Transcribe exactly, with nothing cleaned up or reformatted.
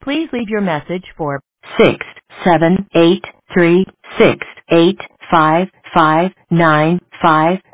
Please leave your message for six seven eight three six eight five five nine five.